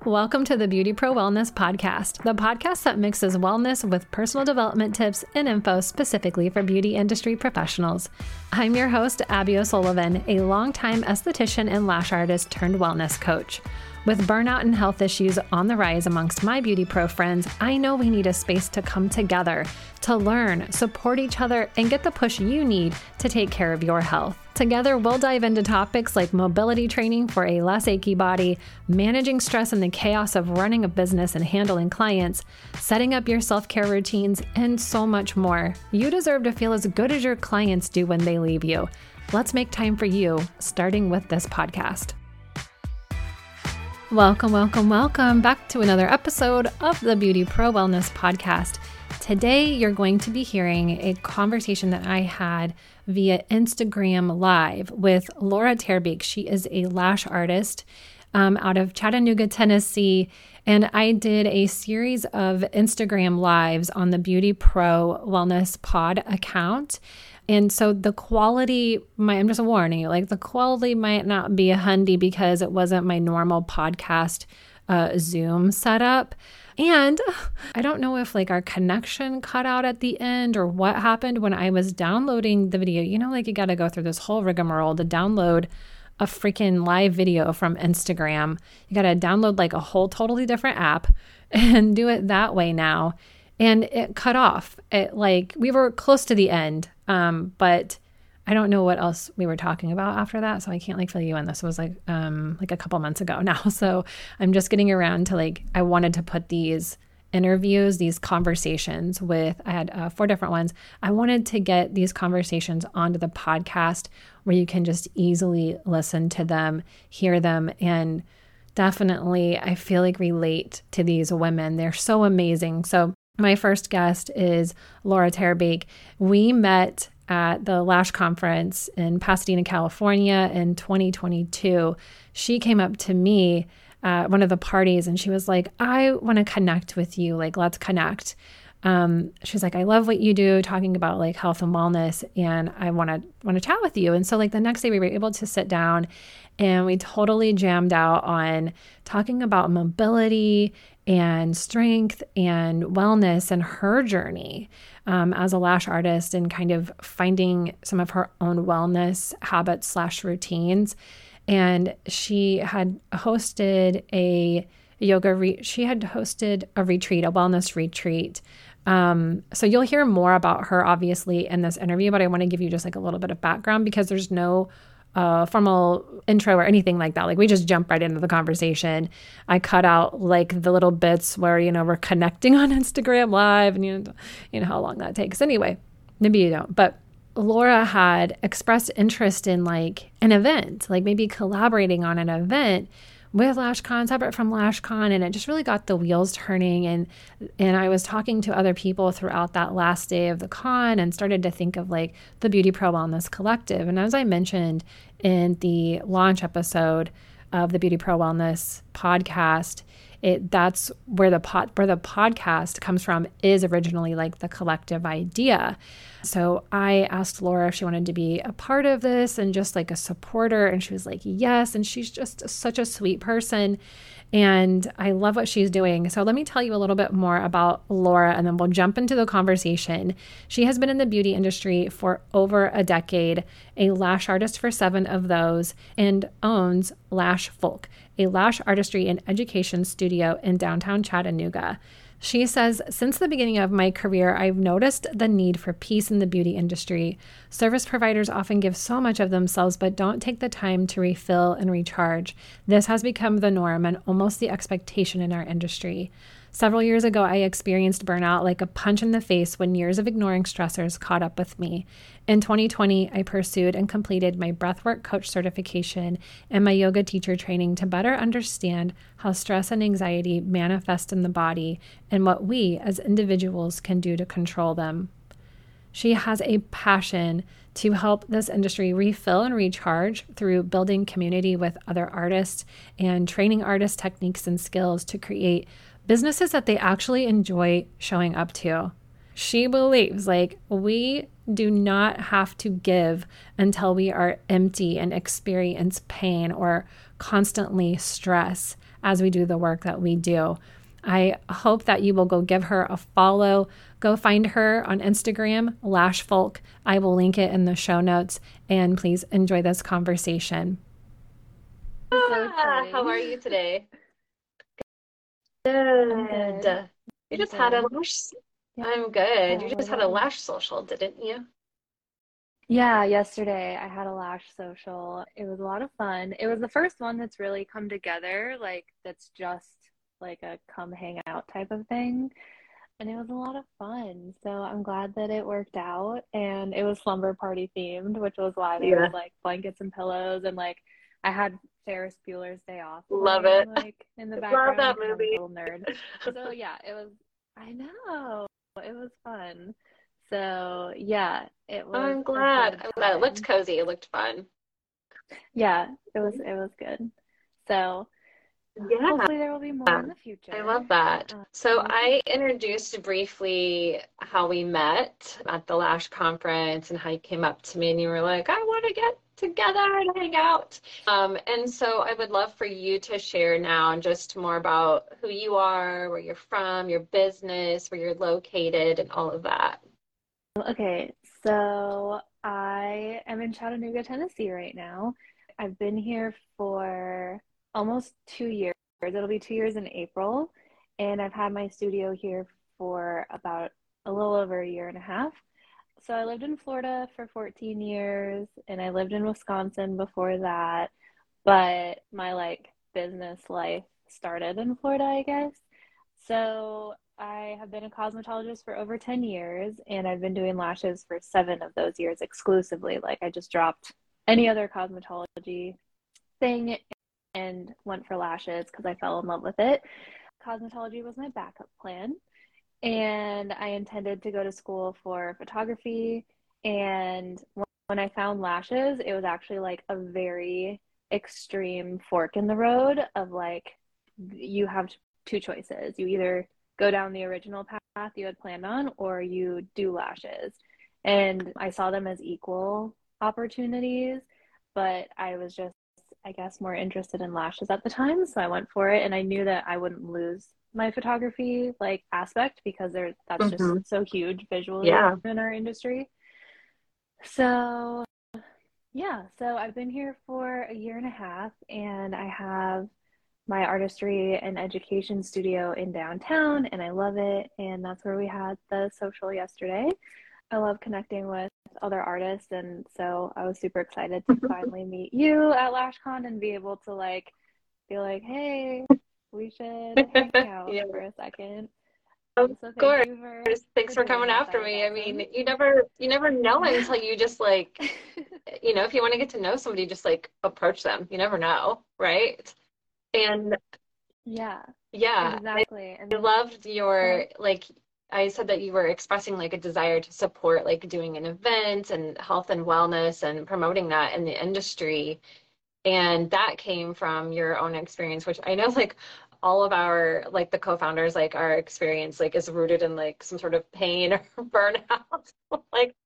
Welcome to the Beauty Pro Wellness Podcast, the podcast that mixes wellness with personal development tips and info specifically for beauty industry professionals. I'm your host, Abby O'Sullivan, a longtime esthetician and lash artist turned wellness coach. With burnout and health issues on the rise amongst my beauty pro friends, I know we need a space to come together, to learn, support each other, and get the push you need to take care of your health. Together, we'll dive into topics like mobility training for a less achy body, managing stress and the chaos of running a business and handling clients, setting up your self-care routines, and so much more. You deserve to feel as good as your clients do when they leave you. Let's make time for you, starting with this podcast. Welcome back to another episode of the Beauty Pro Wellness Podcast. Today, you're going to be hearing a conversation that I had via Instagram Live with Laura Terbeek. She is a lash artist out of Chattanooga, Tennessee, and I did a series of Instagram Lives on the Beauty Pro Wellness Pod account. And so the quality, I'm just warning you, the quality might not be a hundy because it wasn't my normal podcast Zoom setup. And I don't know if our connection cut out at the end or what happened when I was downloading the video. You got to go through this whole rigmarole to download a freaking live video from Instagram. You got to download a whole totally different app and do it that way now. And it cut off. We were close to the end, but I don't know what else we were talking about after that, so I can't fill you in. This was a couple months ago now, so I'm just getting around to I wanted to put these interviews, these conversations with, I had 4 different ones. I wanted to get these conversations onto the podcast where you can just easily listen to them, hear them, and definitely I feel relate to these women. They're so amazing. So my first guest is Laura Terbeek. We met at the Lash Conference in Pasadena, California in 2022. She came up to me at one of the parties and she was like, I want to connect with you. Let's connect. She's like, I love what you do, talking about health and wellness, and I want to chat with you. And so the next day we were able to sit down and we totally jammed out on talking about mobility and strength and wellness and her journey as a lash artist and kind of finding some of her own wellness habits / routines. And she had hosted a retreat, a wellness retreat. So you'll hear more about her obviously in this interview, but I want to give you just a little bit of background because there's no formal intro or anything like that. We just jump right into the conversation. I cut out the little bits where, we're connecting on Instagram Live and you know how long that takes. Anyway, maybe you don't, but Laura had expressed interest in an event, maybe collaborating on an event with LashCon, separate from LashCon, and it just really got the wheels turning. And I was talking to other people throughout that last day of the con and started to think of the Beauty Pro Wellness Collective. And as I mentioned in the launch episode of the Beauty Pro Wellness podcast, that's where the podcast comes from, is originally the collective idea. So I asked Laura if she wanted to be a part of this and just a supporter, and she was like, yes. And she's just such a sweet person, and I love what she's doing. So let me tell you a little bit more about Laura, and then we'll jump into the conversation. She has been in the beauty industry for over a decade, a lash artist for 7 of those, and owns Lash Folk, a lash artistry and education studio in downtown Chattanooga. She says, since the beginning of my career, I've noticed the need for peace in the beauty industry. Service providers often give so much of themselves, but don't take the time to refill and recharge. This has become the norm and almost the expectation in our industry. Several years ago, I experienced burnout like a punch in the face when years of ignoring stressors caught up with me. In 2020, I pursued and completed my breathwork coach certification and my yoga teacher training to better understand how stress and anxiety manifest in the body and what we as individuals can do to control them. She has a passion to help this industry refill and recharge through building community with other artists and training artist techniques and skills to create businesses that they actually enjoy showing up to. She believes we do not have to give until we are empty and experience pain or constantly stress as we do the work that we do. I hope that you will go give her a follow. Go find her on Instagram, Lash Folk. I will link it in the show notes, and please enjoy this conversation. How are you today? Good. You just had a lash. Yeah, I'm good. You what just had about a you? lash social, didn't you? Yeah, yesterday I had a lash social. It was a lot of fun. It was the first one that's really come together, like that's just like a come hang out type of thing. And it was a lot of fun. So I'm glad that it worked out. And it was slumber party themed, which was why there was Yeah. like blankets and pillows and like I had Ferris Bueller's Day Off Love playing it. like in the Love background that because I'm a movie. total nerd. So yeah, I know, it was fun. So yeah, it was I'm a glad. good I'm glad. It looked time. cozy. It looked fun. Yeah, it was good. So Yeah. hopefully there will be more in the I future. love that. So We'll see. I introduced briefly how we met at the Lash conference and how you came up to me and you were like, I want to get together and hang out. And so I would love for you to share now just more about who you are, where you're from, your business, where you're located, and all of that. Okay, so I am in Chattanooga, Tennessee right now. I've been here for almost 2 years. It'll be 2 years in April. And I've had my studio here for about a little over a year and a half. So I lived in Florida for 14 years and I lived in Wisconsin before that. But my like business life started in Florida, I guess. So I have been a cosmetologist for over 10 years and I've been doing lashes for 7 of those years exclusively. Like I just dropped any other cosmetology thing and went for lashes because I fell in love with it. Cosmetology was my backup plan and I intended to go to school for photography. And when I found lashes, it was actually like a very extreme fork in the road of like, you have two choices. You either go down the original path you had planned on, or you do lashes. And I saw them as equal opportunities, but I was just, I guess, more interested in lashes at the time. So I went for it. And I knew that I wouldn't lose my photography like aspect because that's just Hmm. so huge visually Yeah. in our industry. So yeah, so I've been here for a year and a half and I have my artistry and education studio in downtown and I love it. And that's where we had the social yesterday. I love connecting with other artists. And so I was super excited to finally meet you at LashCon and be able to like be like, hey, we should hang out Yeah. for a second. Of So thank course. you Thanks for for doing coming that. after That was me. I mean, awesome. you never know Yeah. until you just like, if you want to get to know somebody, just like approach them. You never know, right? And Yeah, yeah, exactly. I And loved go ahead. your like I said that you were expressing like a desire to support like doing an event and health and wellness and promoting that in the industry. And that came from your own experience, which I know like all of our like the co-founders, like our experience like is rooted in like some sort of pain or burnout. Like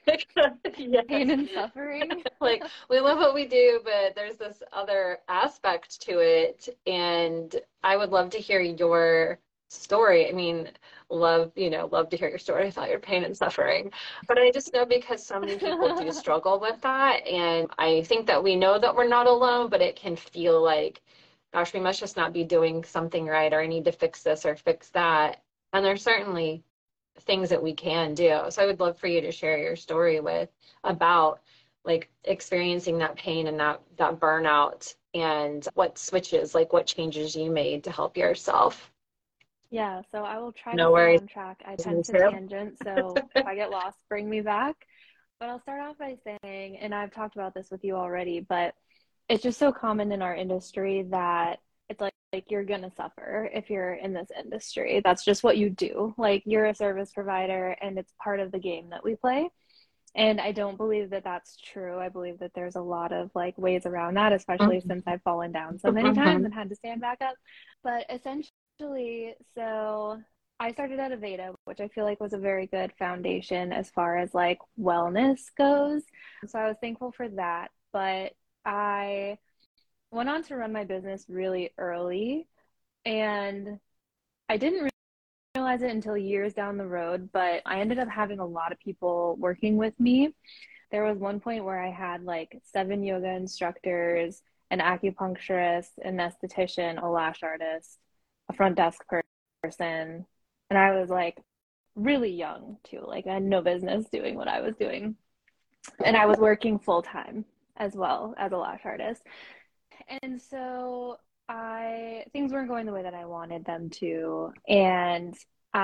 Pain yes. and suffering. Like we love what we do, but there's this other aspect to it. And I would love to hear your story. I mean, love to hear your story about your pain and suffering. But I just know because so many people do struggle with that. And I think that we know that we're not alone, but it can feel like, gosh, we must just not be doing something right, or I need to fix this or fix that. And there's certainly things that we can do. So I would love for you to share your story with about like experiencing that pain and that burnout and what switches, like what changes you made to help yourself. Yeah, so I will try to No stay worries. on track. I Me tend to too. tangent, so if I get lost, bring me back. But I'll start off by saying, and I've talked about this with you already, but it's just so common in our industry that it's like you're gonna suffer if you're in this industry. That's just what you do. Like you're a service provider and it's part of the game that we play. And I don't believe that that's true. I believe that there's a lot of like ways around that, especially since I've fallen down so many times and had to stand back up. But essentially, so I started at Aveda, which I feel like was a very good foundation as far as like wellness goes. So I was thankful for that. But I went on to run my business really early. And I didn't realize it until years down the road, but I ended up having a lot of people working with me. There was one point where I had like 7 yoga instructors, an acupuncturist, an esthetician, a lash artist, a front desk person, and I was like really young too. Like I had no business doing what I was doing. And I was working full time as well as a lash artist. And so I things weren't going the way that I wanted them to. And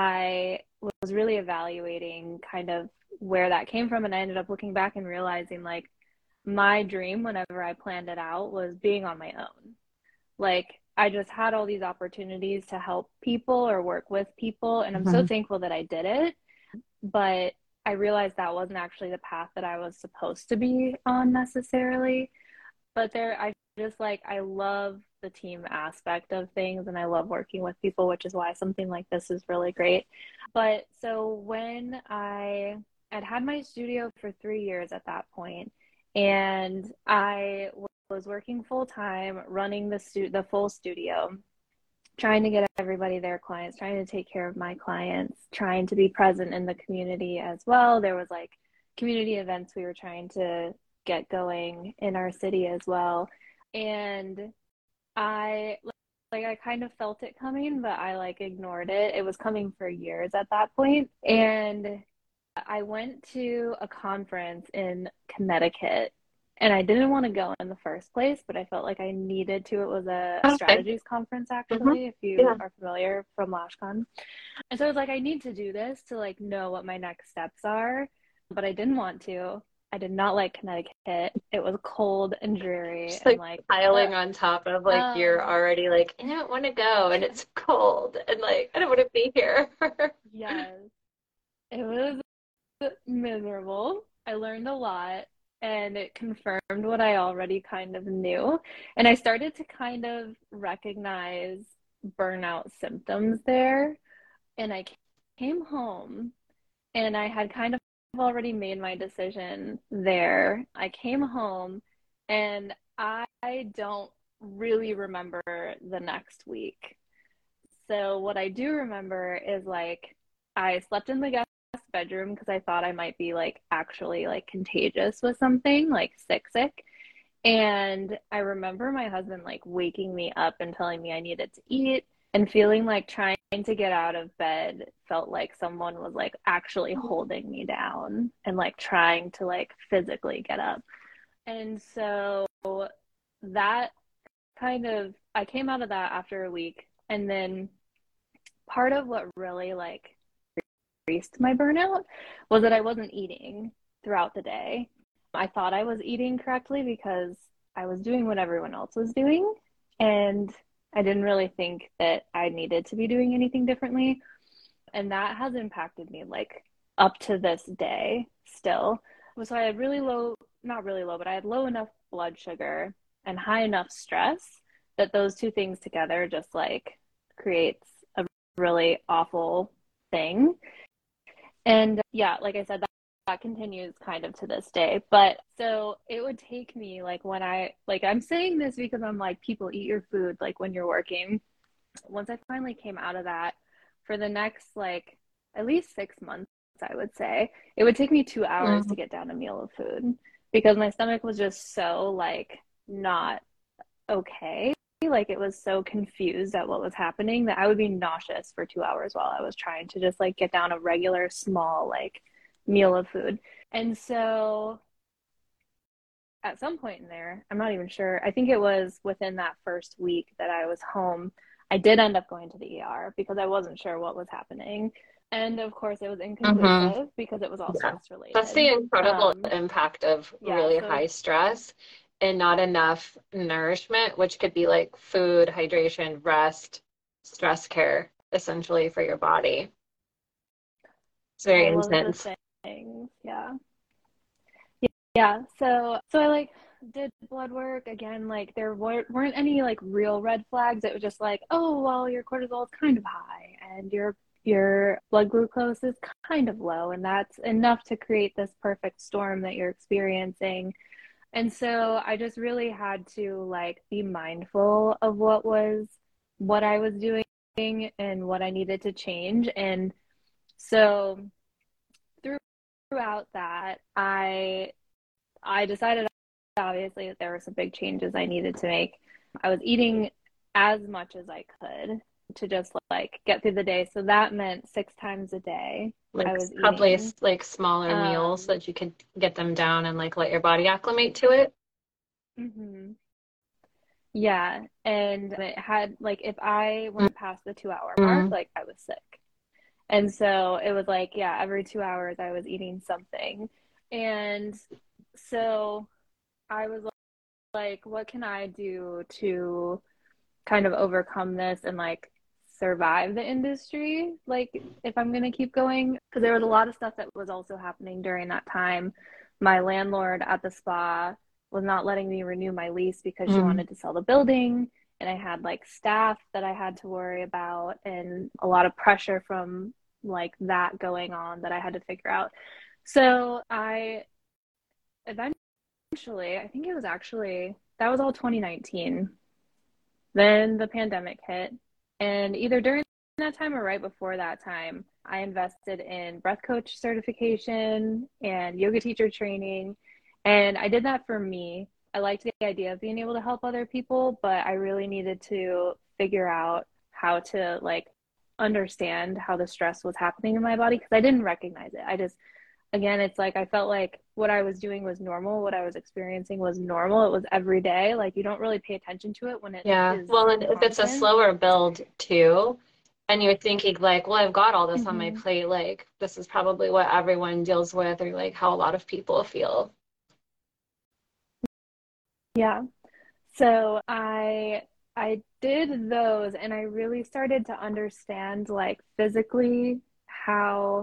I was really evaluating kind of where that came from. And I ended up looking back and realizing like my dream whenever I planned it out was being on my own. Like I just had all these opportunities to help people or work with people. And I'm so Mhm. thankful that I did it. But I realized that wasn't actually the path that I was supposed to be on necessarily. But there, I just like, I love the team aspect of things and I love working with people, which is why something like this is really great. But so when I'd had my studio for 3 years at that point, and I was working full time, running the full studio, trying to get everybody their clients, trying to take care of my clients, trying to be present in the community as well. There was like community events we were trying to get going in our city as well. And I like I kind of felt it coming, but I like ignored it. It was coming for years at that point. And I went to a conference in Connecticut and I didn't want to go in the first place, but I felt like I needed to. It was a Okay. strategies conference, Hmm. actually, if you Yeah. are familiar from LashCon. And so I was like, I need to do this to like know what my next steps are, but I didn't want to. I did not like Connecticut. It was cold and dreary Just and like like, piling on top of like you're um, already like, I don't want to go and it's cold and like I don't want to be here. yes, it was miserable. I learned a lot and it confirmed what I already kind of knew. And I started to kind of recognize burnout symptoms there. And I came home and I had kind of already made my decision there. I came home and I don't really remember the next week. So what I do remember is like I slept in the guest bedroom because I thought I might be like actually like contagious with something, like sick. And I remember my husband like waking me up and telling me I needed to eat and feeling like trying to get out of bed felt like someone was like actually holding me down and like trying to like physically get up. And so that kind of I came out of that after a week and then part of what really like increased my burnout was that I wasn't eating throughout the day. I thought I was eating correctly because I was doing what everyone else was doing. And I didn't really think that I needed to be doing anything differently. And that has impacted me like up to this day still. So I had really low, not really low, but I had low enough blood sugar and high enough stress that those two things together just like creates a really awful thing. And yeah, like I said, that continues kind of to this day. But so it would take me like when like I'm saying this because I'm like, people eat your food like when you're working. Once I finally came out of that, for the next like at least 6 months, I would say, it would take me 2 hours to Mhm. get down a meal of food because my stomach was just so like not okay. Like it was so confused at what was happening that I would be nauseous for 2 hours while I was trying to just like get down a regular small like meal of food. And so at some point in there, I'm not even sure. I think it was within that first week that I was home. I did end up going to the ER because I wasn't sure what was happening. And of course, it was Hmm. inconclusive because it was all Yeah. stress That's the related. incredible impact of Yeah, really so high stress and not enough nourishment, which could be like food, hydration, rest, stress care, essentially for your body. It's very all of the intense. things. Yeah. Yeah, so I like did blood work again. Like there weren't any like real red flags. It was just like, oh well, your cortisol is kind of high, and your blood glucose is kind of low, and that's enough to create this perfect storm that you're experiencing. And so I just really had to like be mindful of what was what I was doing and what I needed to change. And so throughout that, I decided obviously that there were some big changes I needed to make. I was eating as much as I could to just like get through the day. So that meant 6 times a day Like I was probably eating. like smaller meals so Um, that you could get them down and like let your body acclimate to it. mhm. Yeah, and it had like if I went past the 2 hour mark, Mm-hmm. like I was sick. And so it was like, yeah, every 2 hours I was eating something. And so I was like, what can I do to kind of overcome this and like survive the industry? Like, if I'm going to keep going, because there was a lot of stuff that was also happening during that time. My landlord at the spa was not letting me renew my lease because she Mm-hmm. wanted to sell the building. And I had like staff that I had to worry about and a lot of pressure from like that going on that I had to figure out. So I eventually, I think it was actually, that was all 2019. Then the pandemic hit. And either during that time or right before that time, I invested in breath coach certification and yoga teacher training. And I did that for me. I liked the idea of being able to help other people, but I really needed to figure out how to like understand how the stress was happening in my body because I didn't recognize it. I just again, it's like I felt like what I was doing was normal. What I was experiencing was normal. It was every day. Like you don't really pay attention to it when it Yeah. is Well, and if it's a constant. slower build too, and you're thinking like, well, I've got all this on my Hmm. plate, like this is probably what everyone deals with, or like how a lot of people feel. Yeah. So I did those and I really started to understand like physically how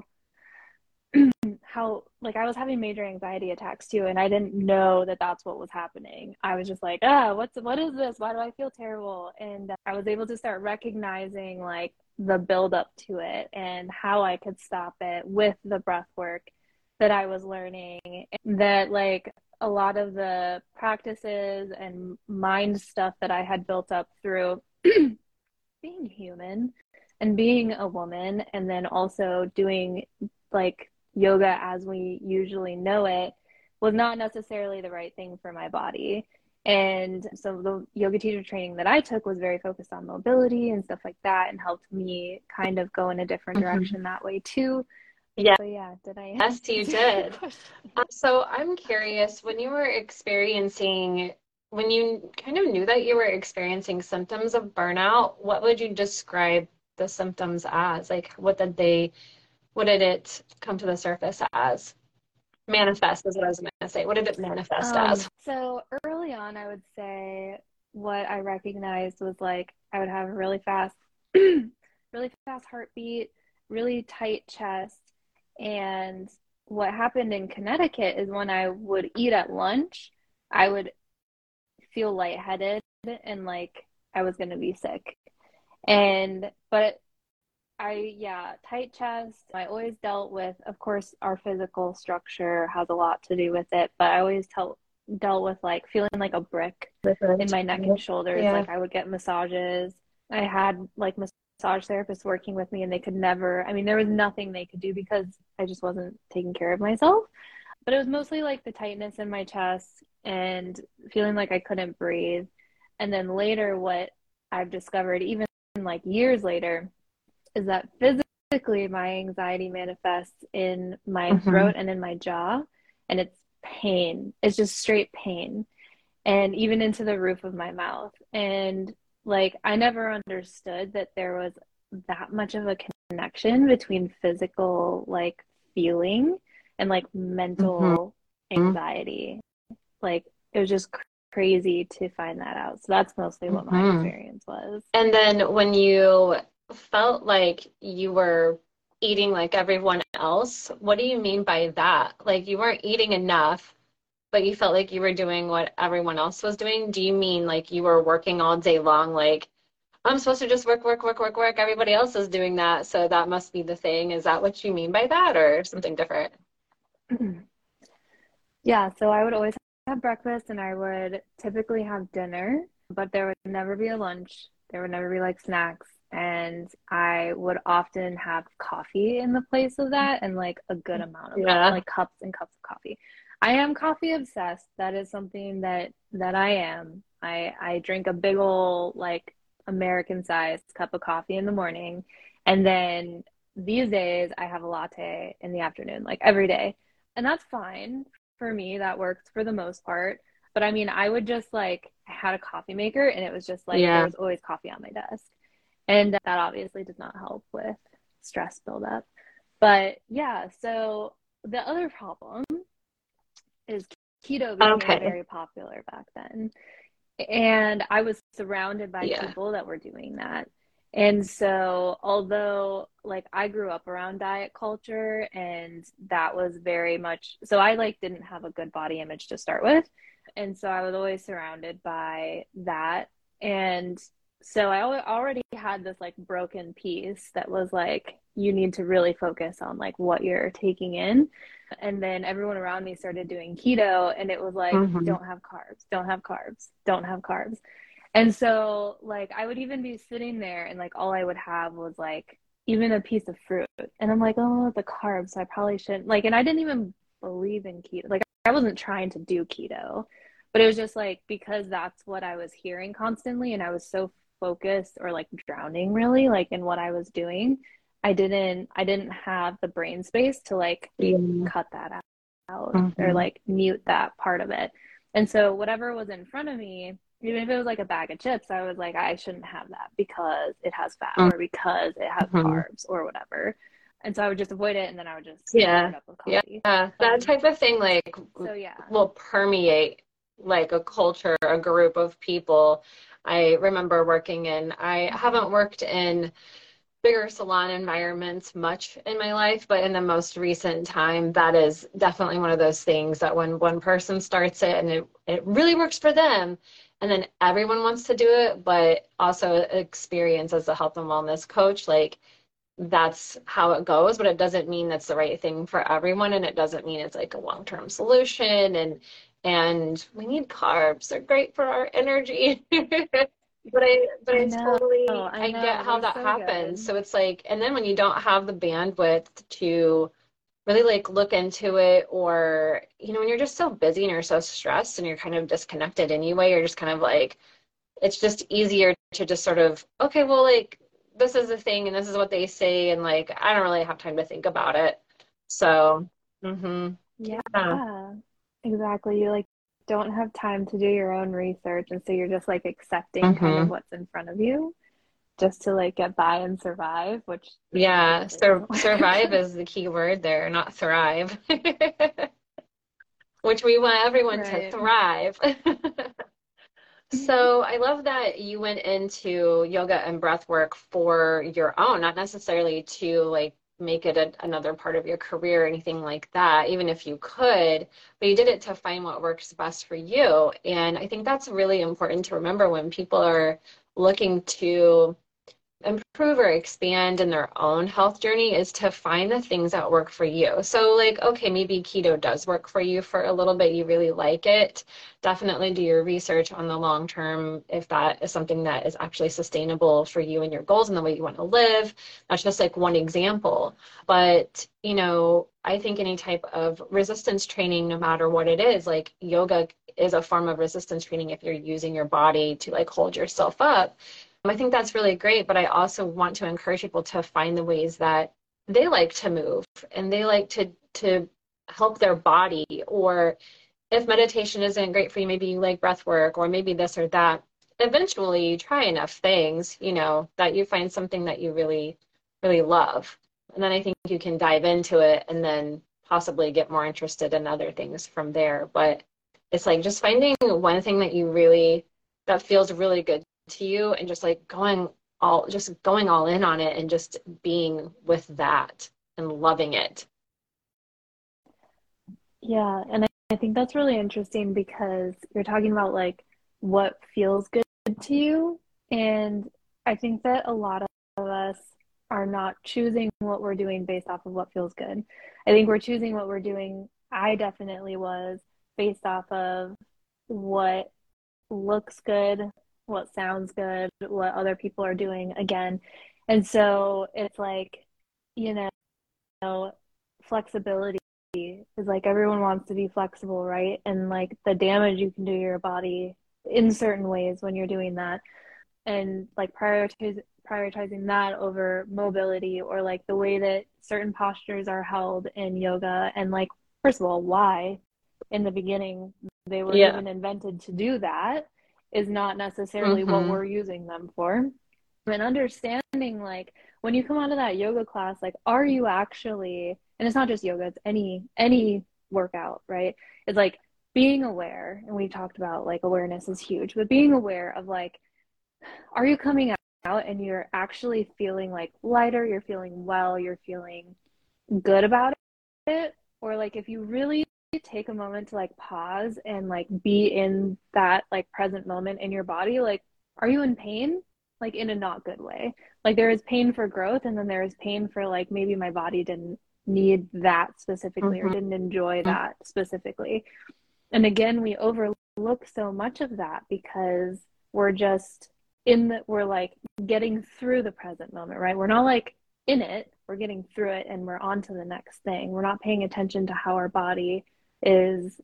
how like I was having major anxiety attacks too, and I didn't know that that's what was happening. I was just like, what is this? Why do I feel terrible? And I was able to start recognizing like the build up to it and how I could stop it with the breath work that I was learning. That like a lot of the practices and mind stuff that I had built up through being human and being a woman, and then also doing like yoga as we usually know it was not necessarily the right thing for my body. And so the yoga teacher training that I took was very focused on mobility and stuff like that and helped me kind of go in a different Mhm. direction that way too. Yeah. But yeah, did I Yes, you answer your did. question? So I'm curious, when you were experiencing, when you kind of knew that you were experiencing symptoms of burnout, what would you describe the symptoms as? Like, what did it come to the surface as? Manifest is what I was going to say. What did it manifest as? So early on, I would say what I recognized was like I would have a really fast, really fast heartbeat, really tight chest. And what happened in Connecticut is when I would eat at lunch, I would feel lightheaded and like I was going to be sick. But yeah, tight chest. I always dealt with, of course, our physical structure has a lot to do with it, but I always dealt with like feeling like a brick in Different. my neck and shoulders. Yeah. Like I would get massages. I had like massage therapists working with me, and they could never, I mean, there was nothing they could do because I just wasn't taking care of myself. But it was mostly like the tightness in my chest and feeling like I couldn't breathe. And then later, what I've discovered, even like years later, is that physically my anxiety manifests in my Hmm. throat and in my jaw, and it's pain. It's just straight pain, and even into the roof of my mouth. And like, I never understood that there was that much of a connection between physical, like, feeling and like Hmm. mental anxiety. Like, it was just crazy to find that out. So that's mostly what my Hmm. experience was. And then when you felt like you were eating like everyone else, what do you mean by that? Like you weren't eating enough, but you felt like you were doing what everyone else was doing? Do you mean like you were working all day long, like I'm supposed to just work, work, work, work, work. Everybody else is doing that, so that must be the thing. Is that what you mean by that, or something different? Yeah, so I would always have breakfast and I would typically have dinner, but there would never be a lunch. There would never be like snacks. And I would often have coffee in the place of that and like a good amount of coffee, Yeah. like cups and cups of coffee. I am coffee obsessed. That is something that I am. I drink a big old like American sized cup of coffee in the morning. And then these days I have a latte in the afternoon, like every day. And that's fine for me. That works for the most part. But I mean, I would just like, I had a coffee maker and it was just like there Yeah. was always coffee on my desk. And that obviously does not help with stress buildup. But yeah, so the other problem is keto became Okay. very popular back then. And I was surrounded by Yeah. people that were doing that. And so, although like I grew up around diet culture and that was very much, so I like didn't have a good body image to start with. And so I was always surrounded by that. And so I already had this like broken piece that was like, you need to really focus on like what you're taking in. And then everyone around me started doing keto, and it was like, Hmm. don't have carbs, don't have carbs, don't have carbs. And so, like, I would even be sitting there, and like, all I would have was like, even a piece of fruit. And I'm like, oh, the carbs, I probably shouldn't. Like, and I didn't even believe in keto. Like, I wasn't trying to do keto, but it was just like, because that's what I was hearing constantly, and I was so focused or like drowning really, like, in what I was doing. I didn't have the brain space to like Yeah. cut that out or Hmm. like mute that part of it. And so whatever was in front of me, even if it was like a bag of chips, I was like, I shouldn't have that because it has fat or because it has Hmm. carbs or whatever. And so I would just avoid it and then I would just fill Yeah. it up with Yeah. coffee. That type of thing like So yeah. will permeate like a culture, a group of people. I remember working in, I Mhm. haven't worked in bigger salon environments much in my life, but in the most recent time, that is definitely one of those things that when one person starts it and it really works for them, and then everyone wants to do it, but also experience as a health and wellness coach, like that's how it goes, but it doesn't mean that's the right thing for everyone, and it doesn't mean it's like a long-term solution. And we need carbs. They're great for our energy. But I totally I I get know, how they're that so happens. good. So it's like, and then when you don't have the bandwidth to really like look into it, or when you're just so busy and you're so stressed and you're kind of disconnected anyway, you're just kind of like, it's just easier to just sort of, okay, well, like this is the thing and this is what they say, and like I don't really have time to think about it. So, yeah. Yeah, exactly. You like don't have time to do your own research, and so you're just like accepting kind of hmm what's in front of you just to like get by and survive, which Yeah, typically doesn't survive work. is the key word there, not thrive. Which we want everyone to Right. thrive. So I love that you went into yoga and breath work for your own, not necessarily to like make it another part of your career or anything like that, even if you could, but you did it to find what works best for you. And I think that's really important to remember when people are looking to improve or expand in their own health journey, is to find the things that work for you. So like, okay, maybe keto does work for you for a little bit, you really like it. Definitely do your research on the long term if that is something that is actually sustainable for you and your goals and the way you want to live. That's just like one example. But, I think any type of resistance training, no matter what it is, like yoga is a form of resistance training if you're using your body to like hold yourself up. I think that's really great, but I also want to encourage people to find the ways that they like to move and they like to help their body. Or if meditation isn't great for you, maybe you like breath work or maybe this or that. Eventually, you try enough things, that you find something that you really, really love. And then I think you can dive into it and then possibly get more interested in other things from there. But it's like just finding one thing that feels really good to you and just like going all in on it and just being with that and loving it. Yeah, and I think that's really interesting because you're talking about like what feels good to you. And I think that a lot of us are not choosing what we're doing based off of what feels good. I think we're choosing what we're doing. I definitely was based off of what looks good what sounds good, what other people are doing again. And so it's like, you know, flexibility is like everyone wants to be flexible, right? And like the damage you can do to your body in certain ways when you're doing that, and like prioritizing that over mobility, or like the way that certain postures are held in yoga. And like, first of all, why in the beginning they were Yeah. even invented to do that is not necessarily what Mm-hmm. we're using them for. And understanding, like, when you come out of that yoga class, like, are you actually, and it's not just yoga, it's any workout, right? It's like being aware, and we talked about like awareness is huge, but being aware of like, are you coming out and you're actually feeling like lighter, you're feeling well, you're feeling good about it? Or like, if you really take a moment to like pause and like be in that like present moment in your body, like, are you in pain? Like, in a not good way. Like, there is pain for growth, and then there is pain for like, maybe my body didn't need that specifically, or Mm-hmm. didn't enjoy that specifically. And again, we overlook so much of that because we're just we're like getting through the present moment, right? We're not like in it, we're getting through it and we're on to the next thing. We're not paying attention to how our body is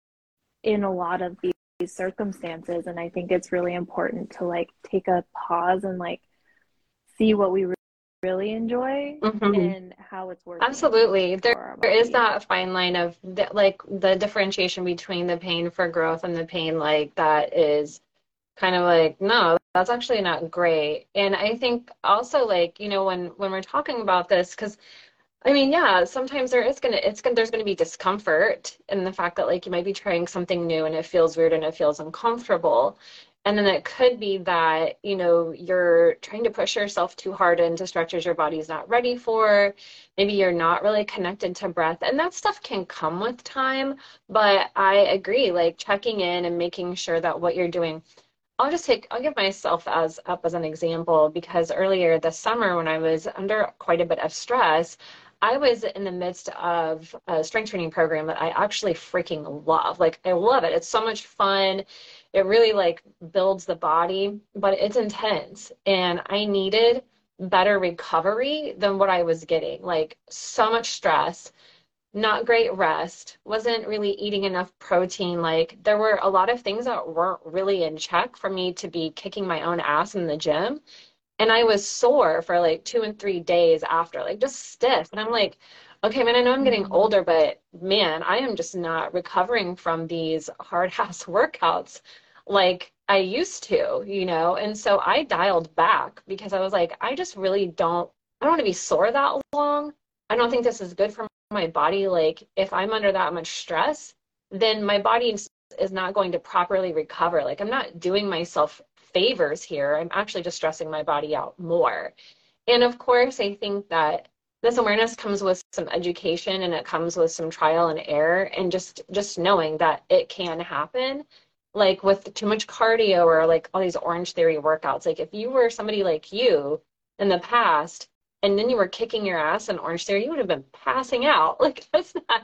in a lot of these circumstances. And I think it's really important to like take a pause and like see what we really enjoy Mm-hmm. and how it's working Absolutely. for There our is body. that fine line of like the differentiation between the pain for growth and the pain like that is kind of like, no, that's actually not great. And I think also like, when we're talking about this, because I mean, yeah, sometimes there's gonna be discomfort in the fact that like you might be trying something new and it feels weird and it feels uncomfortable. And then it could be that, you're trying to push yourself too hard into stretches your body's not ready for. Maybe you're not really connected to breath. And that stuff can come with time. But I agree, like checking in and making sure that what you're doing. I'll give myself as an example because earlier this summer when I was under quite a bit of stress, I was in the midst of a strength training program that I actually freaking love. Like I love it. It's so much fun. It really like builds the body, but it's intense and I needed better recovery than what I was getting. Like so much stress, not great rest, wasn't really eating enough protein. Like there were a lot of things that weren't really in check for me to be kicking my own ass in the gym. And I was sore for like 2 and 3 days after, like just stiff. And I'm like, okay, man, I know I'm getting Mm-hmm. older, but man, I am just not recovering from these hard ass workouts like I used to. And so I dialed back because I was like, I don't want to be sore that long. I don't think this is good for my body. Like if I'm under that much stress, then my body is not going to properly recover. Like I'm not doing myself favors here. I'm actually just stressing my body out more. And of course, I think that this awareness comes with some education and it comes with some trial and error and just knowing that it can happen. Like with too much cardio or like all these Orange Theory workouts. Like if you were somebody like you in the past and then you were kicking your ass in Orange Theory, you would have been passing out. Like that's not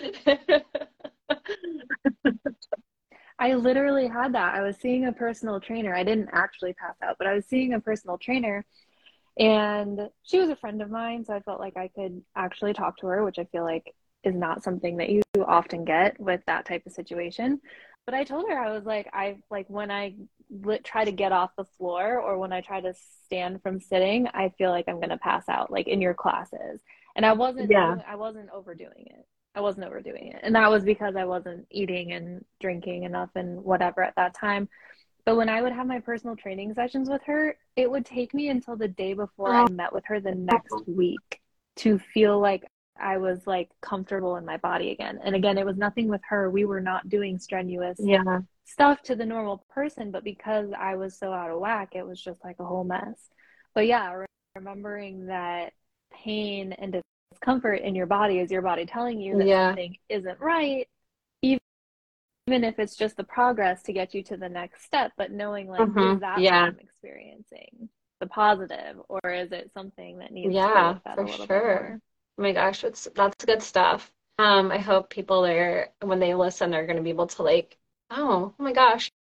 I literally had that. I was seeing a personal trainer. I didn't actually pass out, but I was seeing a personal trainer, and she was a friend of mine, so I felt like I could actually talk to her, which I feel like is not something that you often get with that type of situation. But I told her, I was like, I like when I try to get off the floor, or when I try to stand from sitting, I feel like I'm gonna pass out, like in your classes. And Yeah. I wasn't overdoing it. I wasn't overdoing it. And that was because I wasn't eating and drinking enough and whatever at that time. But when I would have my personal training sessions with her, it would take me until the day before I Oh, met with her the next week to feel like I was like comfortable in my body again. And again, it was nothing with her. We were not doing strenuous yeah. stuff to the normal person, but because I was so out of whack, it was just like a whole mess. But yeah, remembering that pain and discomfort in your body is your body telling you that Yeah. something isn't right, even if it's just the progress to get you to the next step, but knowing like, is that what Yeah. I'm experiencing? The positive, or is it something that needs to be Yeah, looked at a for little bit sure. more? Oh my gosh, that's good stuff. I hope people are when they listen are going to be able to like, oh my gosh,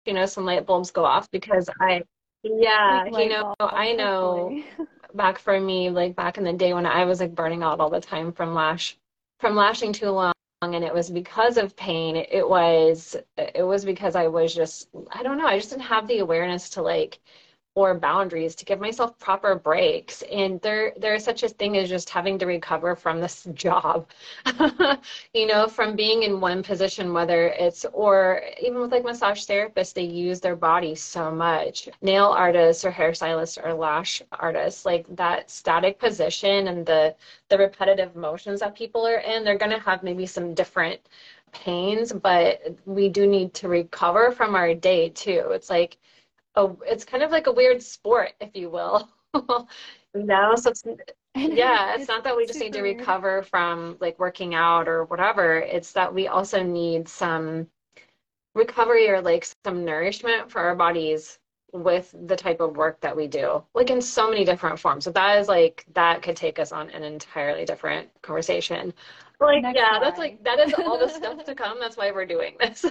some light bulbs go off because Like light I bulbs, know hopefully. back for me, like back in the day when I was like burning out all the time from lashing too long, and it was because of pain. It was because I was just, I don't know, I just didn't have the awareness to like or boundaries to give myself proper breaks. And there is such a thing as just having to recover from this job, from being in one position, whether it's, or even with like massage therapists, they use their body so much. Nail artists or hairstylists or lash artists, like that static position and the repetitive motions that people are in, they're going to have maybe some different pains, but we do need to recover from our day too. It's kind of like a weird sport, if you will. So I know, yeah, it's it's not that we just need to super weird. recover from like working out or whatever. It's that we also need some recovery or like some nourishment for our bodies with the type of work that we do, like in so many different forms. So that could take us on an entirely different conversation. Like, Next yeah, live. that is all the stuff to come. That's why we're doing this.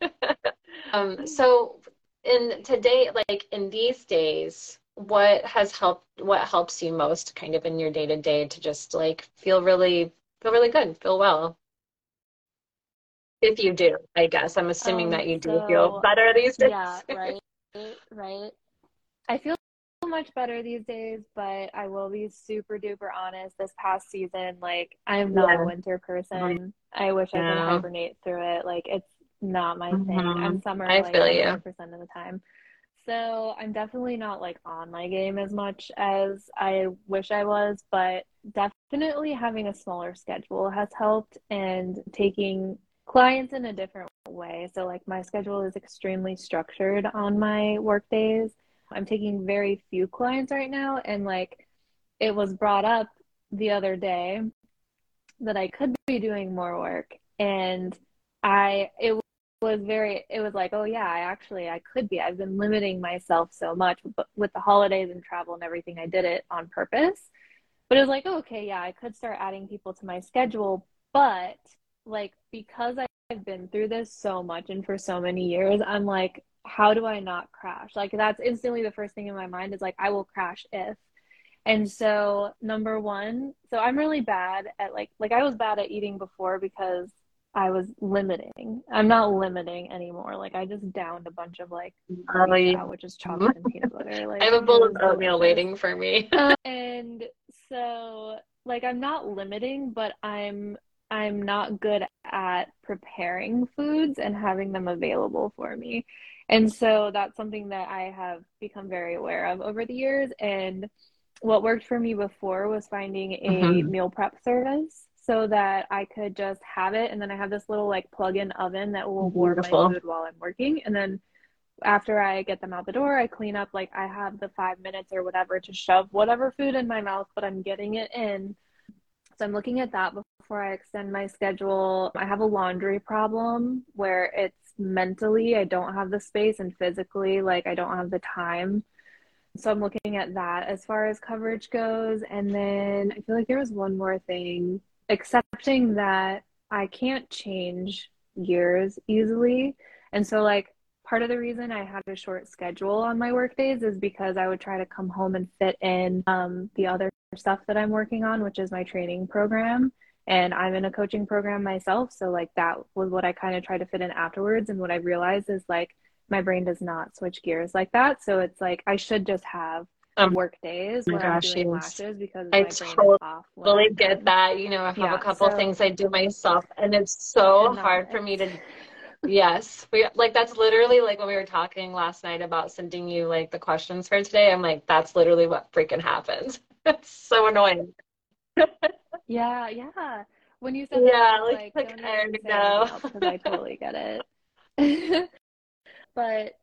So in today, like in these days, what helps you most kind of in your day to day to just like feel really good, feel well? If you do, I guess. I'm assuming that you do feel So better these yeah, days. right, right. I feel much better these days, but I will be super duper honest. This past season, like, I'm not a Yeah. winter person. I wish I could Yeah. hibernate through it. Like, it's not my thing. I'm Hmm. summer I like feel you. 100% of the time. So I'm definitely not like on my game as much as I wish I was, but definitely having a smaller schedule has helped and taking clients in a different way. So like my schedule is extremely structured on my work days. I'm taking very few clients right now, and like it was brought up the other day that I could be doing more work, and it was like, oh yeah, I could be. I've been limiting myself so much, but with the holidays and travel and everything, I did it on purpose. But it was like, oh, okay, yeah, I could start adding people to my schedule, but like because I've been through this so much and for so many years, I'm like, how do I not crash? Like that's instantly the first thing in my mind is like I will crash if. And so number one, so I'm really bad at like I was bad at eating before because I was limiting. I'm not limiting anymore. Like I just downed a bunch of like Oh, Greek yeah. chow, which is chocolate and peanut butter. I Like have a it bowl of was oatmeal delicious. waiting for me. And so like I'm not limiting, but I'm not good at preparing foods and having them available for me. And so that's something that I have become very aware of over the years. And what worked for me before was finding a Hmm. meal prep service so that I could just have it. And then I have this little like plug-in oven that will warm my Beautiful. food while I'm working. And then after I get them out the door, I clean up. Like I have the 5 minutes or whatever to shove whatever food in my mouth, but I'm getting it in. So I'm looking at that before I extend my schedule. I have a laundry problem where it's mentally, I don't have the space, and physically, like I don't have the time. So I'm looking at that as far as coverage goes. And then I feel like there was one more thing, accepting that I can't change gears easily. And so, like, part of the reason I had a short schedule on my work days is because I would try to come home and fit in the other stuff that I'm working on, which is my training program. And I'm in a coaching program myself. So, like, that was what I kind of tried to fit in afterwards. And what I realized is, like, my brain does not switch gears like that. So it's like I should just have Oh work days my where I'm gosh, doing yes. lashes because I my brain is off when totally I'm get done. that. I have a Yeah, couple so things I do myself, and it's so hard for phenomenal. me to. Yes, we like that's literally like when we were talking last night about sending you like the questions for today. I'm like, that's literally what freaking happens. It's so annoying. Yeah, yeah. When you said that, I Yeah, was like, like don't I even already say anything know. else because I totally get it. But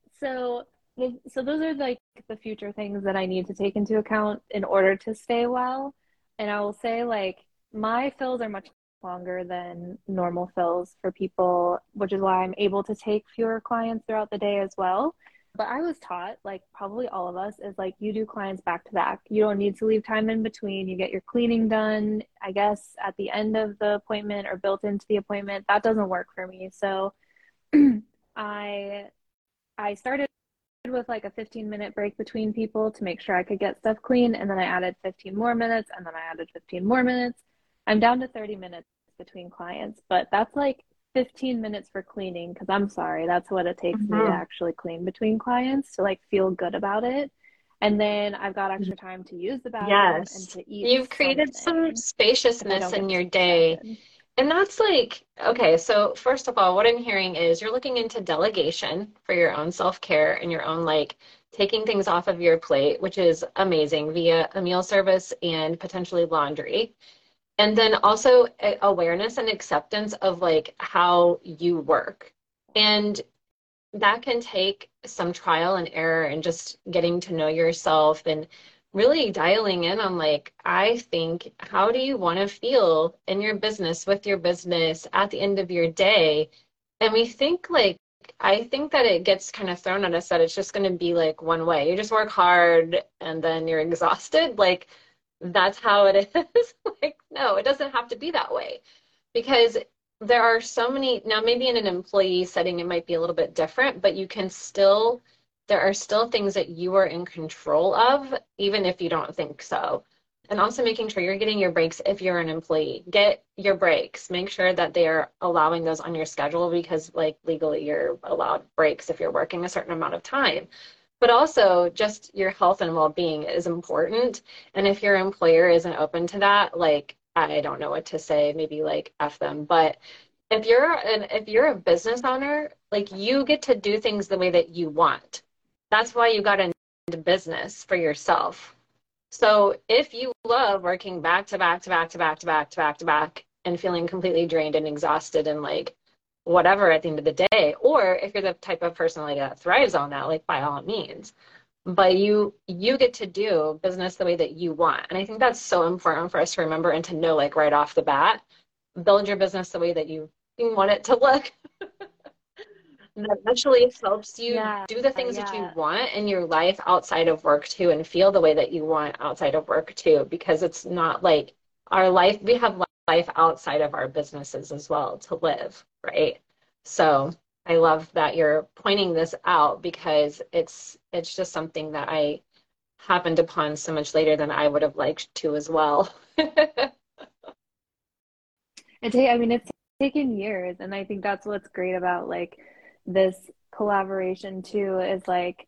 so those are like the future things that I need to take into account in order to stay well. And I will say like my fills are much longer than normal fills for people, which is why I'm able to take fewer clients throughout the day as well. But I was taught, like probably all of us, is like you do clients back to back. You don't need to leave time in between. You get your cleaning done, I guess, at the end of the appointment or built into the appointment. That doesn't work for me. So I I started with like a 15-minute break between people to make sure I could get stuff clean. And then I added 15 more minutes, and then I added 15 more minutes. I'm down to 30 minutes between clients, but that's like 15 minutes for cleaning, because I'm sorry, that's what it takes me to Mhm. actually clean between clients to like feel good about it. And then I've got extra time to use the bathroom and Yes. to eat You've created some something if I spaciousness don't in get your day. distracted. And that's like, okay, so first of all, what I'm hearing is you're looking into delegation for your own self-care and your own like taking things off of your plate, which is amazing via a meal service and potentially laundry. And then also awareness and acceptance of like how you work. And that can take some trial and error and just getting to know yourself and really dialing in on like, I think, how do you want to feel in your business, with your business at the end of your day? And we think like, I think that it gets kind of thrown at us that it's just going to be like one way. You just work hard and then you're exhausted. Like, that's how it is. Like, no, it doesn't have to be that way because there are so many, now maybe in an employee setting, it might be a little bit different, but you can still, there are still things that you are in control of, even if you don't think so. And also making sure you're getting your breaks if you're an employee. Get your breaks. Make sure that they are allowing those on your schedule because, like, legally you're allowed breaks if you're working a certain amount of time. But also, just your health and well-being is important. And if your employer isn't open to that, like, I don't know what to say, maybe like F them. But if you're a business owner, like you get to do things the way that you want. That's why you got into business for yourself. So if you love working back to back to back to back to back to back to back and feeling completely drained and exhausted and like whatever at the end of the day, or if you're the type of person like that thrives on that, like by all means, but you get to do business the way that you want. And I think that's so important for us to remember and to know like right off the bat. Build your business the way that you want it to look. And that actually helps you Yeah, do the things that you yeah. want in your life outside of work too and feel the way that you want outside of work too, because it's not like our life, we have life outside of our businesses as well to live, right? So I love that you're pointing this out because it's just something that I happened upon so much later than I would have liked to as well. I mean, it's taken years, and I think that's what's great about like this collaboration too, is like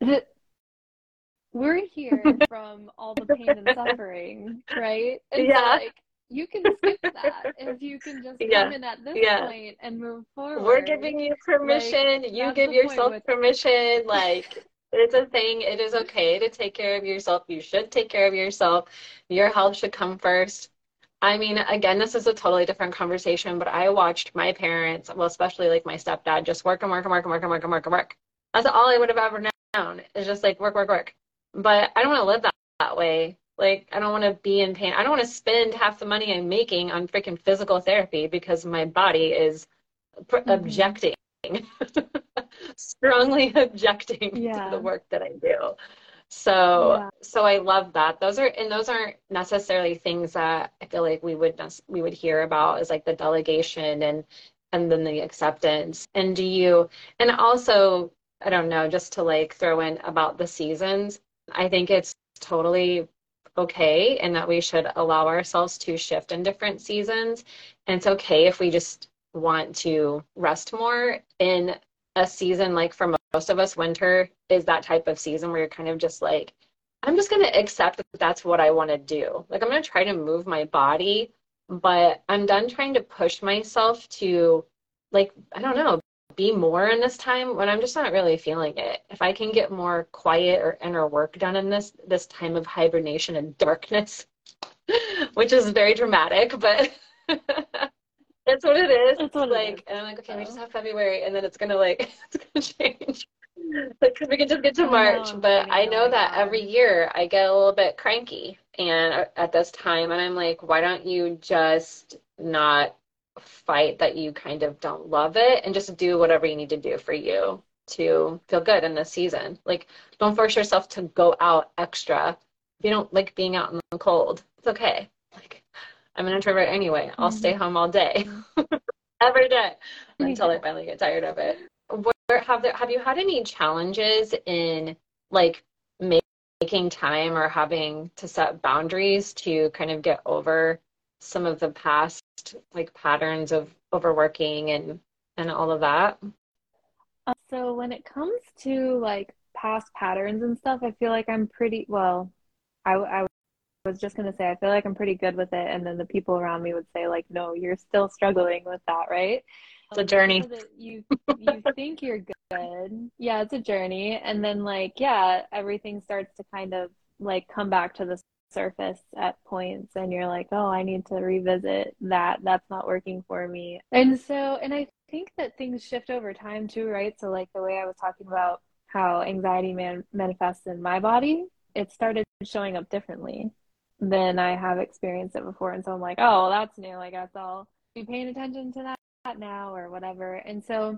we're here from all the pain and suffering, right? And so Yeah. like you can skip that if you can just come Yeah. in at this Yeah. point and move We're forward. giving you Like permission. You that's give the point yourself with permission. Like, it's a thing. It is okay to take care of yourself. You should take care of yourself. Your health should come first. I mean, again, this is a totally different conversation, but I watched my parents, well, especially like my stepdad, just work and work and work and work and work and work and work. That's all I would have ever known. It's just like work, work, work. But I don't want to live that way. Like, I don't want to be in pain. I don't want to spend half the money I'm making on freaking physical therapy because my body is hmm objecting, strongly objecting to the Yeah, work that I do. So, yeah. so I love that. Those aren't necessarily things that I feel like we would hear about as like the delegation and then the acceptance. And and also, I don't know, just to like throw in about the seasons, I think it's totally okay and that we should allow ourselves to shift in different seasons. And it's okay if we just want to rest more in a season like for most of us, winter is that type of season where you're kind of just like, I'm just going to accept that that's what I want to do. Like, I'm going to try to move my body, but I'm done trying to push myself to, like, I don't know, be more in this time when I'm just not really feeling it. If I can get more quiet or inner work done in this time of hibernation and darkness, which is very dramatic, but that's what it is. That's what it is Like, and I'm like, okay, we just though. have February, and then it's gonna like, it's gonna change. Like, 'cause we can just get to I know, March, I'm but I waiting. Oh know my that every God. year I get a little bit cranky, and at this time, and I'm like, why don't you just not fight that you kind of don't love it, and just do whatever you need to do for you to feel good in this season. Like, don't force yourself to go out extra. If you don't like being out in the cold, it's okay. Like, I'm an introvert anyway. I'll stay hmm home all day, every day, until I Yeah. finally get tired of it. have you had any challenges in like making time or having to set boundaries to kind of get over some of the past like patterns of overworking and all of that? So when it comes to like past patterns and stuff, I feel like I'm pretty well. I was just gonna say I feel like I'm pretty good with it, and then the people around me would say like, no, you're still struggling with that, right? It's a journey. So that you think you're good. Yeah, it's a journey. And then like, yeah, everything starts to kind of like come back to the surface at points and you're like, oh, I need to revisit that. That's not working for me. And I think that things shift over time too, right? So like the way I was talking about how anxiety manifests in my body, it started showing up differently than I have experienced it before. And so I'm like, oh, well, that's new. I guess I'll be paying attention to that now or whatever. And so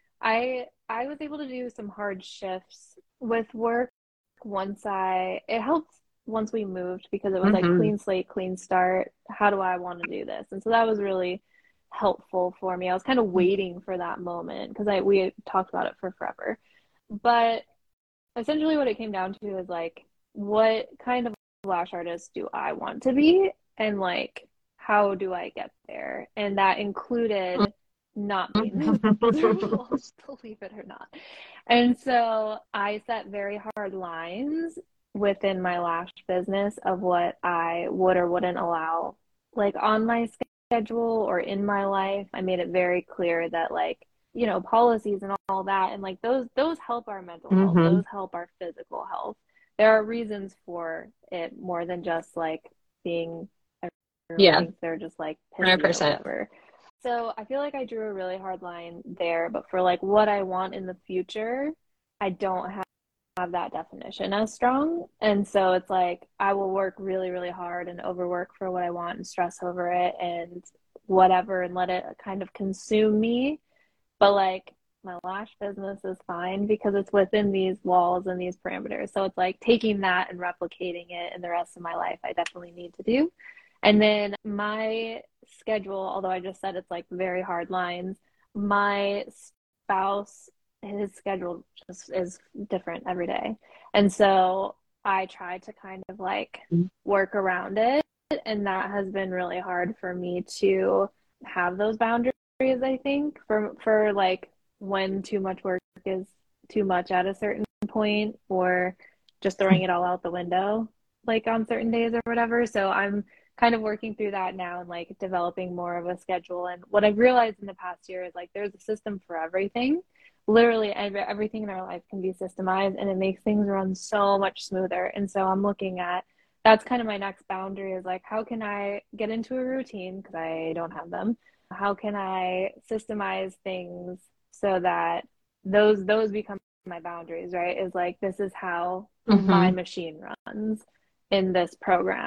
I was able to do some hard shifts with work it helped once we moved because it was like Mm-hmm. clean slate, clean start. How do I want to do this? And so that was really helpful for me. I was kind of waiting for that moment because we had talked about it for forever. But essentially what it came down to is like what kind of lash artist do I want to be and like how do I get there? And that included not being miserable, believe it or not. And so I set very hard lines within my lash business of what I would or wouldn't allow like on my schedule or in my life. I made it very clear that like, you know, policies and all that and like those help our mental health. Mm-hmm. Those help our physical health. There are reasons for it more than just like being everyone Yeah, thinks they're just like pissy or 100%. whatever. So I feel like I drew a really hard line there, but for like what I want in the future, I don't have that definition as strong. And so it's like I will work really, really hard and overwork for what I want and stress over it and whatever and let it kind of consume me. But like my lash business is fine because it's within these walls and these parameters. So it's like taking that and replicating it in the rest of my life, I definitely need to do. And then my schedule, although I just said it's like very hard lines, my spouse, his schedule just is different every day. And so I try to kind of like work around it. And that has been really hard for me to have those boundaries, I think, for like when too much work is too much at a certain point or just throwing it all out the window like on certain days or whatever. So I'm kind of working through that now and like developing more of a schedule. And what I've realized in the past year is like there's a system for everything. Literally everything in our life can be systemized and it makes things run so much smoother. And so I'm looking at that's kind of my next boundary is like how can I get into a routine because I don't have them. How can I systemize things so that those become my boundaries, right? Is like this is how my Mm-hmm. machine runs in this program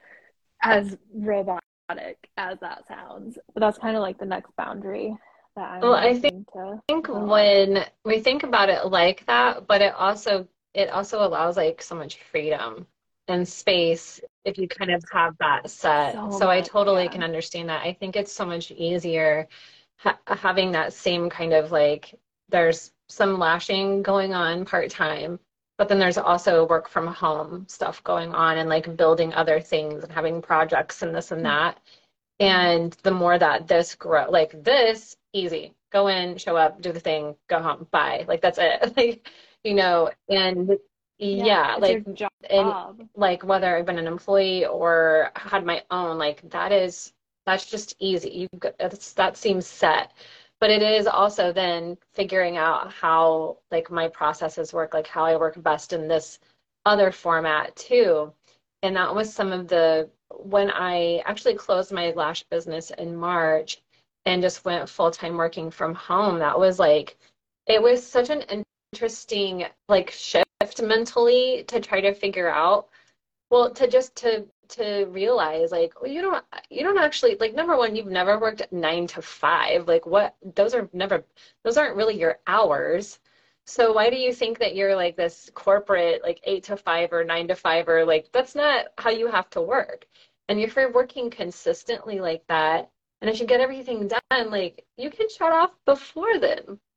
as robotic as that sounds. But that's kind of like the next boundary that Well, I'm I looking to think develop. when we think about it like that, but it also allows like so much freedom and space if you kind of have that set. So So I much, totally yeah. can understand that. I think it's so much easier having that same kind of like there's some lashing going on part-time, but then there's also work from home stuff going on and like building other things and having projects and this and that. Mhm. And the more that this grow, like this, easy. Go in, show up, do the thing, go home, bye. Like that's it. Like, and Yeah, yeah, it's like your and job. like whether I've been an employee or had my own, like that's just easy. That seems set. But it is also then figuring out how like my processes work, like how I work best in this other format too. And that was some of the when I actually closed my lash business in March and just went full-time working from home, that was like, it was such an interesting like shift mentally to try to figure out, well, to realize like, well, you don't actually like number one, you've never worked 9 to 5. Like what those aren't really your hours. So why do you think that you're like this corporate like 8 to 5 or 9 to 5 or like that's not how you have to work. And if you're working consistently like that, and if you get everything done, like you can shut off before then.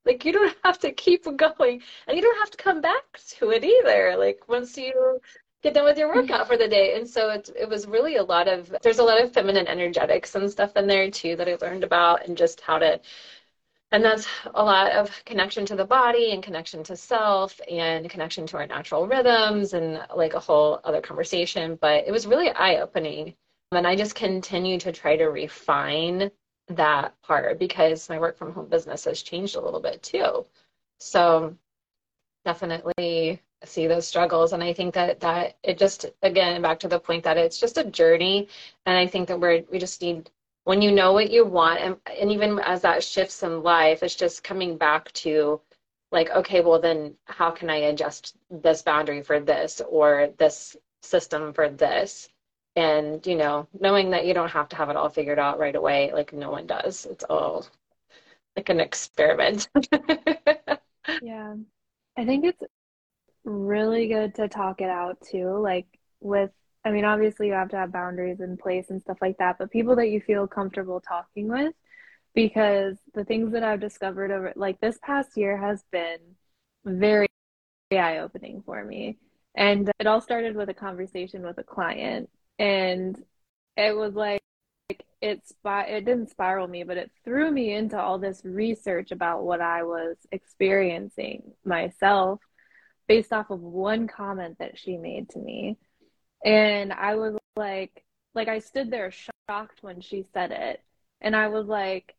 Like you don't have to keep going and you don't have to come back to it either. Like once you get done with your workout for the day. And so it was really there's a lot of feminine energetics and stuff in there too that I learned about and just how to, and that's a lot of connection to the body and connection to self and connection to our natural rhythms and like a whole other conversation. But it was really eye-opening. And I just continue to try to refine that part because my work from home business has changed a little bit too. So definitely see those struggles. And I think that it just, again, back to the point that it's just a journey. And I think that we just need, when you know what you want, and even as that shifts in life, it's just coming back to like, okay, well then how can I adjust this boundary for this or this system for this? And, knowing that you don't have to have it all figured out right away, like no one does. It's all like an experiment. Yeah. I think it's really good to talk it out too. Like obviously you have to have boundaries in place and stuff like that, but people that you feel comfortable talking with, because the things that I've discovered over like this past year has been very eye-opening for me. And it all started with a conversation with a client. And it was like, it didn't spiral me, but it threw me into all this research about what I was experiencing myself based off of one comment that she made to me. And I was like I stood there shocked when she said it. And I was like,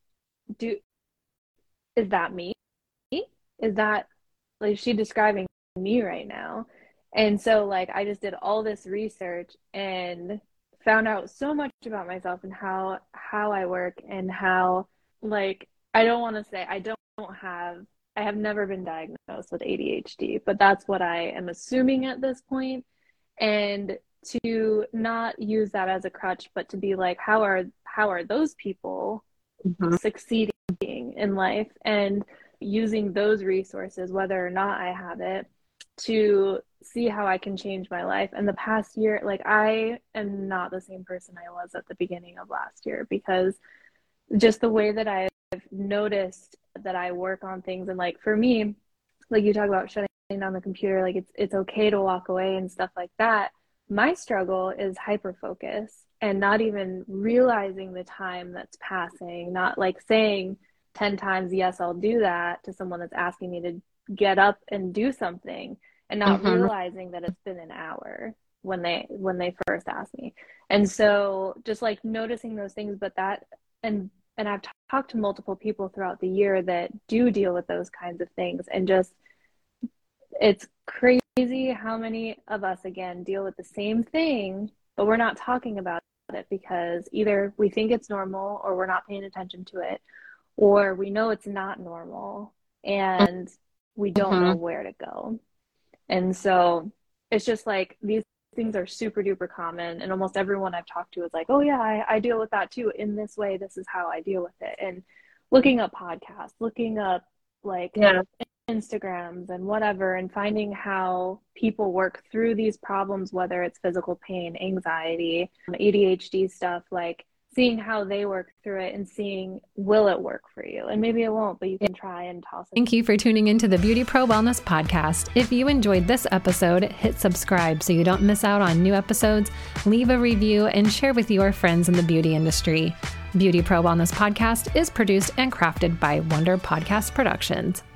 is that me? Is that like she describing me right now? And so like I just did all this research and found out so much about myself and how I work and how like I don't want to say I have never been diagnosed with ADHD, but that's what I am assuming at this point. And to not use that as a crutch, but to be like, how are those people succeeding in life and using those resources, whether or not I have it, to see how I can change my life. And the past year, like I am not the same person I was at the beginning of last year, because just the way that I've noticed that I work on things, and like for me, like you talk about shutting down the computer, like it's okay to walk away and stuff like that. My struggle is hyper focus and not even realizing the time that's passing, not like saying 10 times, yes, I'll do that to someone that's asking me to get up and do something, and not realizing that it's been an hour when they first asked me. And so just like noticing those things, but that, and I've talked to multiple people throughout the year that do deal with those kinds of things, and just, it's crazy how many of us, again, deal with the same thing, but we're not talking about it because either we think it's normal or we're not paying attention to it, or we know it's not normal and we don't know where to go. And so it's just like these things are super duper common, and almost everyone I've talked to is like, oh yeah, I deal with that too in this way. This is how I deal with it. And looking up podcasts, looking up like Instagrams and whatever, and finding how people work through these problems, whether it's physical pain, anxiety, ADHD stuff, like seeing how they work through it and seeing, will it work for you? And maybe it won't, but you can try and toss it. Thank you for tuning into the Beauty Pro Wellness Podcast. If you enjoyed this episode, hit subscribe so you don't miss out on new episodes, leave a review, and share with your friends in the beauty industry. Beauty Pro Wellness Podcast is produced and crafted by Wonder Podcast Productions.